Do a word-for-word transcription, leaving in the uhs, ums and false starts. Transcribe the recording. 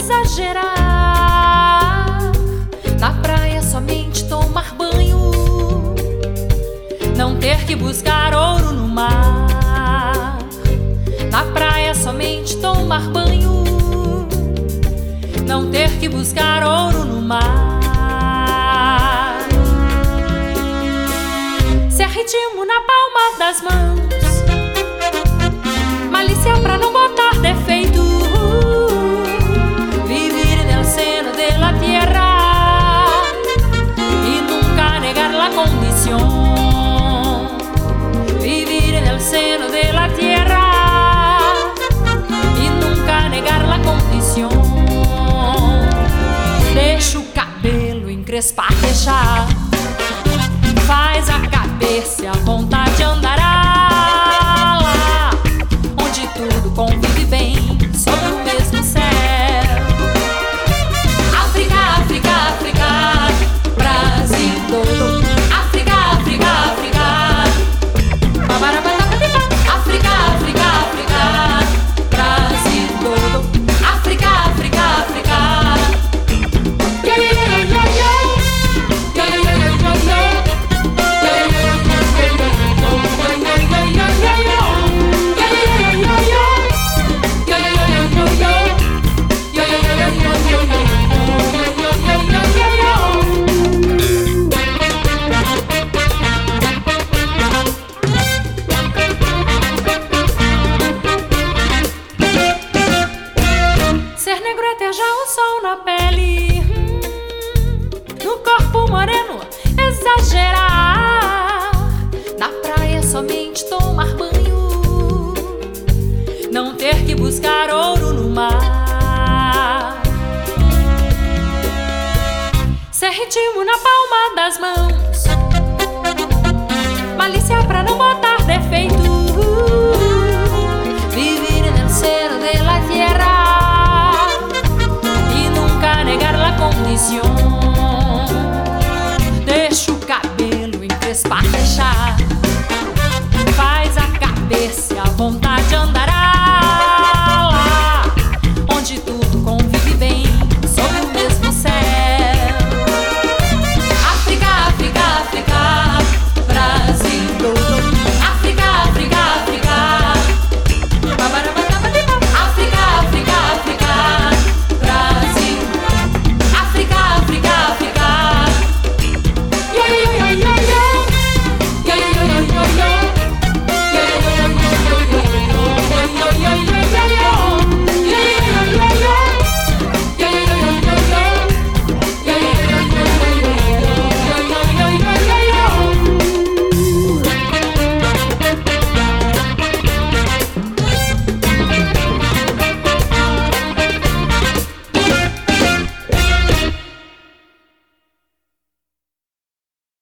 exagerar. Na praia somente tomar banho, não ter que buscar ouro no mar. Na praia somente tomar banho, não ter que buscar ouro no mar. Ser ritmo na palma das mãos, malícia pra não botar defeito, vivir en el seno de la tierra y nunca negar la condición. Vivir en el seno de la tierra y nunca negar la condición. Deixa o cabelo encrespar, deixar, faz a cabeça e a vontade andará lá onde tudo convive bem sob o mesmo céu. África, África, África, Brasil todo. África, África, África, Babarabatapatipa. África, África, África, Brasil todo. África, África, África. Yeah, yeah, yeah, yeah, yeah. Yeah, yeah, yeah, yeah, yeah. Yeah, yeah, yeah, yeah, yeah, yeah, yeah. Ser negro é ter já o sol na pele, hum, no corpo moreno exagerar. Na praia somente tomar banho, não ter que buscar ouro no mar. Ser ritmo na palma das mãos, malícia pra não botar